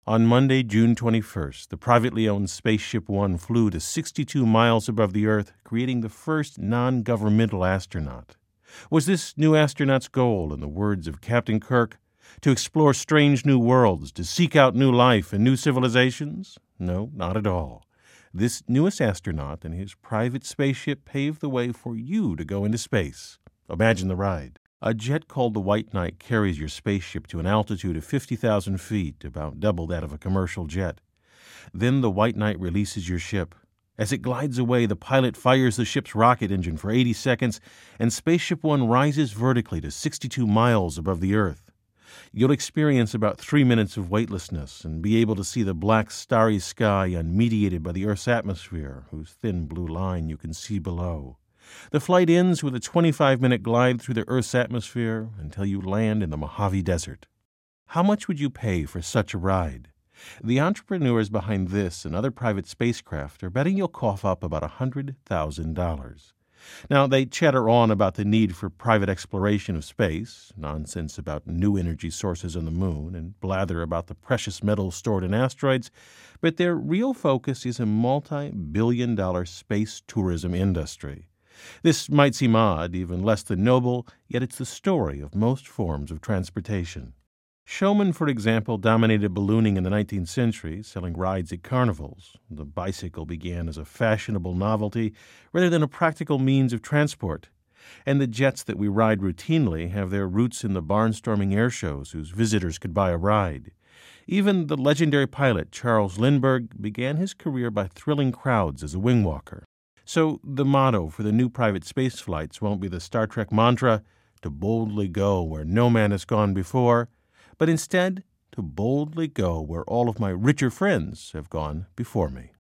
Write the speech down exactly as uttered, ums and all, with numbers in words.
On Monday, June twenty-first, the privately owned Spaceship One flew to sixty-two miles above the Earth, creating the first non-governmental astronaut. Was this new astronaut's goal, in the words of Captain Kirk, to explore strange new worlds, to seek out new life and new civilizations? No, not at all. This newest astronaut and his private spaceship paved the way for you to go into space. Imagine the ride. A jet called the White Knight carries your spaceship to an altitude of fifty thousand feet, about double that of a commercial jet. Then the White Knight releases your ship. As it glides away, the pilot fires the ship's rocket engine for eighty seconds, and Spaceship One rises vertically to sixty-two miles above the Earth. You'll experience about three minutes of weightlessness and be able to see the black, starry sky unmediated by the Earth's atmosphere, whose thin blue line you can see below. The flight ends with a twenty-five minute glide through the Earth's atmosphere until you land in the Mojave Desert. How much would you pay for such a ride? The entrepreneurs behind this and other private spacecraft are betting you'll cough up about one hundred thousand dollars. Now, they chatter on about the need for private exploration of space, nonsense about new energy sources on the moon, and blather about the precious metals stored in asteroids, but their real focus is a multi-billion dollar space tourism industry. This might seem odd, even less than noble, yet it's the story of most forms of transportation. Showmen, for example, dominated ballooning in the nineteenth century, selling rides at carnivals. The bicycle began as a fashionable novelty rather than a practical means of transport. And the jets that we ride routinely have their roots in the barnstorming air shows whose visitors could buy a ride. Even the legendary pilot Charles Lindbergh began his career by thrilling crowds as a wing walker. So the motto for the new private space flights won't be the Star Trek mantra, to boldly go where no man has gone before, but instead to boldly go where all of my richer friends have gone before me.